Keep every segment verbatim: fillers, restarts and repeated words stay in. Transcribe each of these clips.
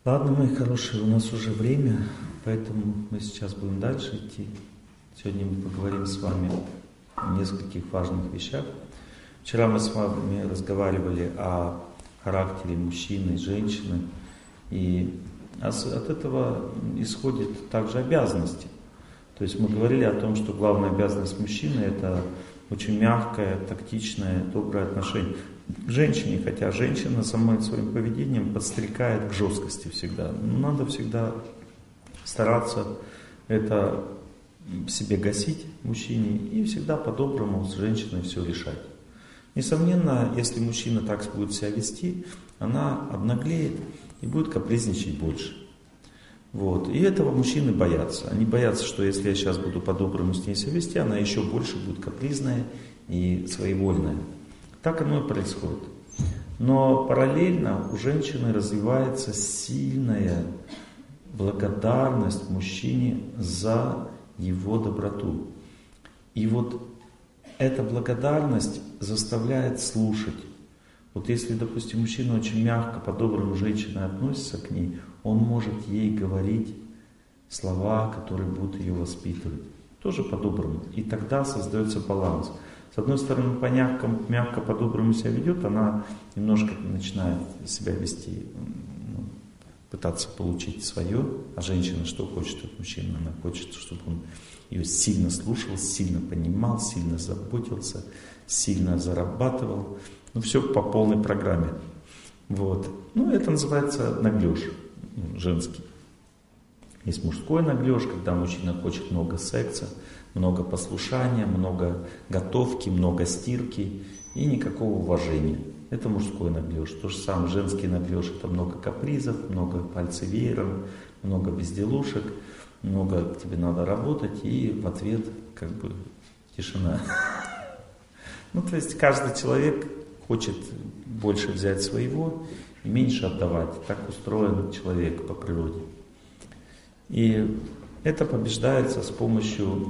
Ладно, мои хорошие, у нас уже время, поэтому мы сейчас будем дальше идти. Сегодня мы поговорим с вами о нескольких важных вещах. Вчера мы с вами разговаривали о характере мужчины и женщины, и от этого исходят также обязанности. То есть мы говорили о том, что главная обязанность мужчины — это очень мягкое, тактичное, доброе отношение к женщине, хотя женщина самым своим поведением подстрекает к жесткости всегда. Но надо всегда стараться это в себе гасить, мужчине, и всегда по-доброму с женщиной все решать. Несомненно, если мужчина так будет себя вести, она обнаглеет и будет капризничать больше. Вот. И этого мужчины боятся. Они боятся, что если я сейчас буду по-доброму с ней себя вести, она еще больше будет капризная и своевольная. Так оно и происходит. Но параллельно у женщины развивается сильная благодарность мужчине за его доброту. И вот эта благодарность заставляет слушать. Вот если, допустим, мужчина очень мягко, по-доброму женщине относится к ней, он может ей говорить слова, которые будут ее воспитывать. Тоже по-доброму. И тогда создается баланс. С одной стороны, по мягко, мягко по-доброму себя ведет, она немножко начинает себя вести, ну, пытаться получить свое. А женщина что хочет от мужчины? Она хочет, чтобы он ее сильно слушал, сильно понимал, сильно заботился, сильно зарабатывал. Ну, все по полной программе. Вот. Ну, это называется наглеж, ну, женский. Есть мужской наглеж, когда мужчина хочет много секса, много послушания, много готовки, много стирки и никакого уважения. Это мужской наглеж. То же самое женский наглеж — это много капризов, много пальцев веером, много безделушек, много тебе надо работать, и в ответ как бы тишина. Ну, то есть каждый человек хочет больше взять своего и меньше отдавать. Так устроен человек по природе. И это побеждается с помощью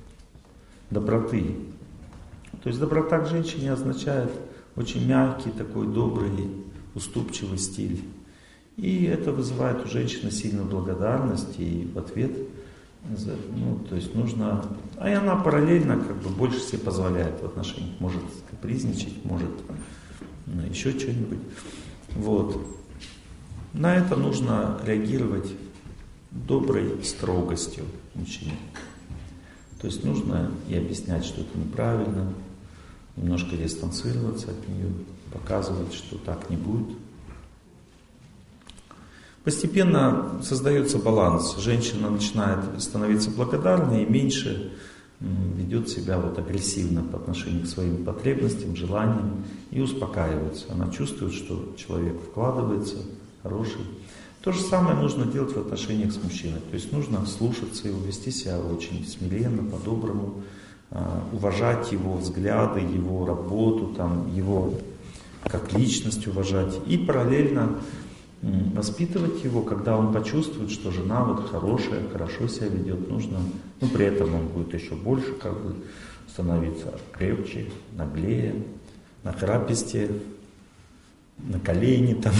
доброты. То есть доброта к женщине означает очень мягкий, такой добрый, уступчивый стиль. И это вызывает у женщины сильную благодарность, и в ответ, ну, то есть нужно... А и она параллельно как бы больше себе позволяет в отношениях. Может капризничать, может, ну, еще что-нибудь. Вот. На это нужно реагировать доброй строгостью мужчине. То есть нужно и объяснять, что это неправильно, немножко дистанцироваться от нее, показывать, что так не будет. Постепенно создается баланс. Женщина начинает становиться благодарной и меньше ведет себя вот агрессивно по отношению к своим потребностям, желаниям и успокаивается. Она чувствует, что человек вкладывается, хороший. То же самое нужно делать в отношениях с мужчиной. То есть нужно слушаться его, вести себя очень смиренно, по-доброму, уважать его взгляды, его работу, там, его как личность уважать. И параллельно воспитывать его, когда он почувствует, что жена вот хорошая, хорошо себя ведет, нужно, ну при этом он будет еще больше как бы становиться крепче, наглее, нахрапистее, на колени там.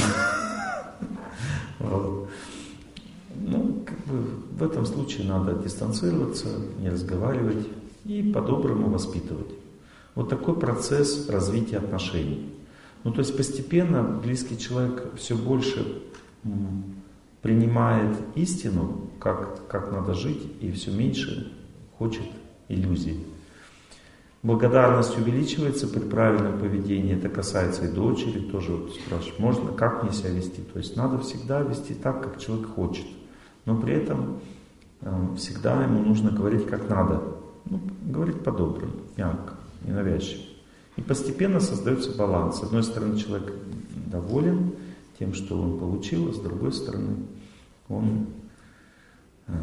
Вот. Ну, как бы в этом случае надо дистанцироваться, не разговаривать и по-доброму воспитывать. Вот такой процесс развития отношений. Ну, то есть постепенно близкий человек все больше принимает истину, как, как надо жить, и все меньше хочет иллюзий. Благодарность увеличивается при правильном поведении. Это касается и дочери, тоже вот спрашивают, можно, как мне себя вести? То есть надо всегда вести так, как человек хочет. Но при этом э, всегда ему нужно говорить как надо. Ну, говорить по-доброму, мягко, ненавязчиво. И постепенно создается баланс. С одной стороны, человек доволен тем, что он получил, а с другой стороны, он э,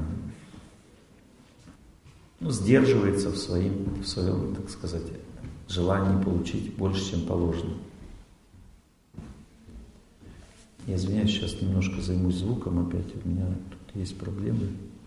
ну, сдерживается в, своим, в своем, так сказать, желании получить больше, чем положено. Я извиняюсь, сейчас немножко займусь звуком опять, у меня тут есть проблемы.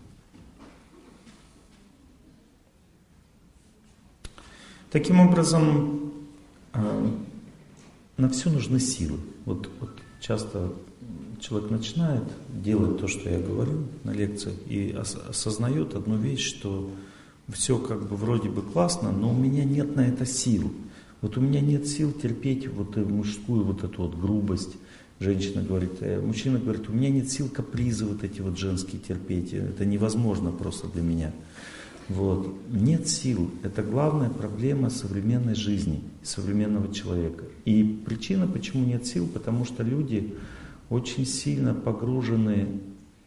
Таким образом, на все нужны силы. Вот, вот часто человек начинает делать то, что я говорю на лекциях, и ос- осознает одну вещь, что все как бы вроде бы классно, но у меня нет на это сил. Вот у меня нет сил терпеть вот мужскую вот эту вот грубость. Женщина говорит, э, мужчина говорит, у меня нет сил капризы вот эти вот женские терпеть. Это невозможно просто для меня. Вот. Нет сил. Это главная проблема современной жизни, современного человека. И причина, почему нет сил, потому что люди очень сильно погружены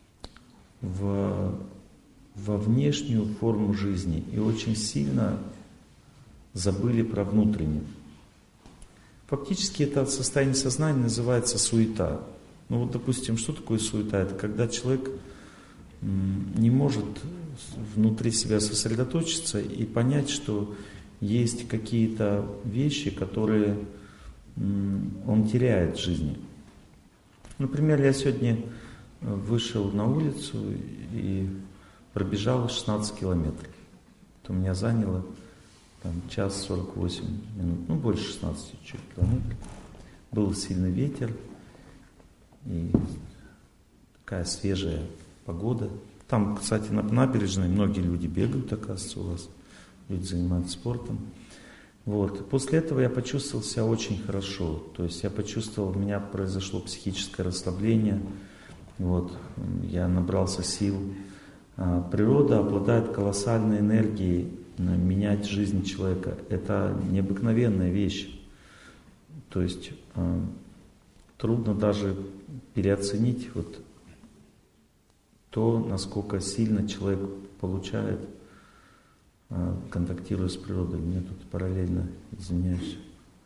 в, во внешнюю форму жизни и очень сильно забыли про внутреннюю. Фактически это состояние сознания называется суета. Ну вот, допустим, что такое суета? Это когда человек не может внутри себя сосредоточиться и понять, что есть какие-то вещи, которые он теряет в жизни. Например, я сегодня вышел на улицу и пробежал шестнадцать километров. Это у меня заняло там, час сорок восемь минут, ну больше шестнадцати чуть километров. Был сильный ветер и такая свежая погода. Там, кстати, на набережной многие люди бегают, оказывается, у вас. Люди занимаются спортом. Вот. После этого я почувствовал себя очень хорошо. То есть я почувствовал, у меня произошло психическое расслабление. Вот. Я набрался сил. А, природа обладает колоссальной энергией менять жизнь человека. Это необыкновенная вещь. То есть а, трудно даже переоценить вот то, насколько сильно человек получает, контактируя с природой. Мне тут параллельно, извиняюсь,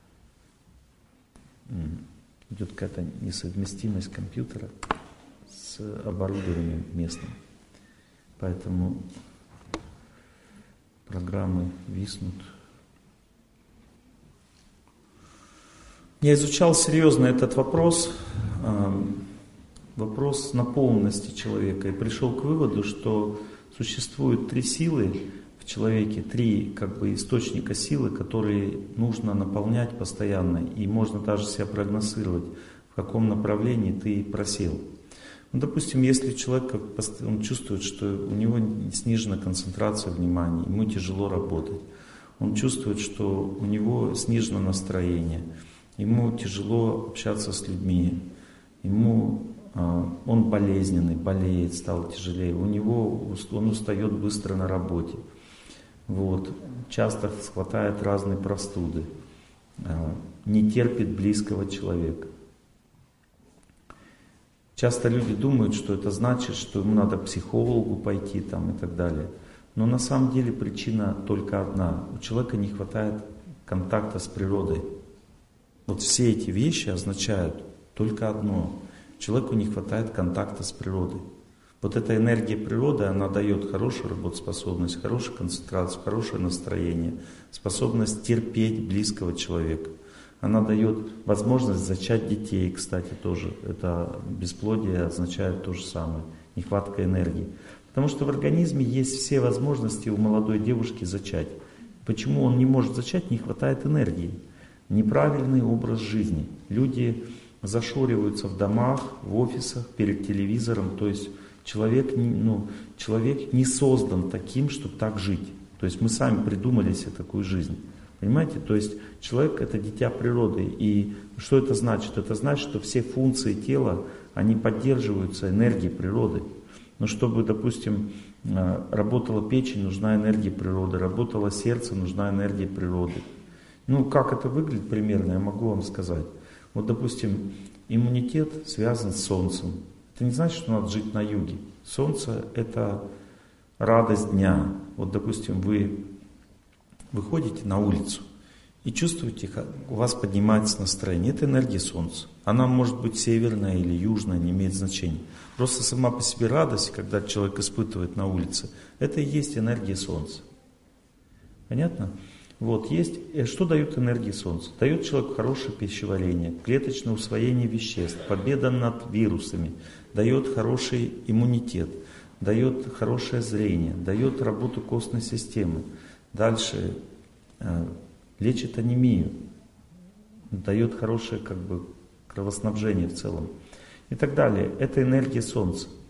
идет какая-то несовместимость компьютера с оборудованием местным. Поэтому программы виснут. Я изучал серьезно этот вопрос, вопрос наполненности человека, и пришел к выводу, что существует три силы в человеке, три как бы источника силы, которые нужно наполнять постоянно, и можно даже себя прогнозировать, в каком направлении ты просел. Ну, допустим, если человек он чувствует, что у него снижена концентрация внимания, ему тяжело работать, он чувствует, что у него снижено настроение, ему тяжело общаться с людьми, ему он болезненный, болеет, стал тяжелее, у него он устает быстро на работе, вот, часто хватает разные простуды, не терпит близкого человека. Часто люди думают, что это значит, что ему надо к психологу пойти там, и так далее. Но на самом деле причина только одна. У человека не хватает контакта с природой. Вот все эти вещи означают только одно. Человеку не хватает контакта с природой. Вот эта энергия природы, она дает хорошую работоспособность, хорошую концентрацию, хорошее настроение, способность терпеть близкого человека. Она дает возможность зачать детей, кстати, тоже. Это бесплодие означает то же самое, нехватка энергии. Потому что в организме есть все возможности у молодой девушки зачать. Почему он не может зачать? Не хватает энергии. Неправильный образ жизни. Люди зашориваются в домах, в офисах, перед телевизором. То есть человек, ну, человек не создан таким, чтобы так жить. То есть мы сами придумали себе такую жизнь. Понимаете? То есть человек — это дитя природы. И что это значит? Это значит, что все функции тела, они поддерживаются энергией природы. Но чтобы, допустим, работала печень, нужна энергия природы, работало сердце, нужна энергия природы. Ну, как это выглядит примерно, я могу вам сказать. Вот, допустим, иммунитет связан с солнцем. Это не значит, что надо жить на юге. Солнце — это радость дня. Вот, допустим, вы выходите на улицу и чувствуете, как у вас поднимается настроение. Это энергия солнца. Она может быть северная или южная, не имеет значения. Просто сама по себе радость, когда человек испытывает на улице, это и есть энергия солнца. Понятно? Вот, есть. Что дает энергия солнца? Дает человеку хорошее пищеварение, клеточное усвоение веществ, победа над вирусами, дает хороший иммунитет, дает хорошее зрение, дает работу костной системы. Дальше э, лечит анемию, дает хорошее как бы кровоснабжение в целом. и так далее. Это энергия Солнца.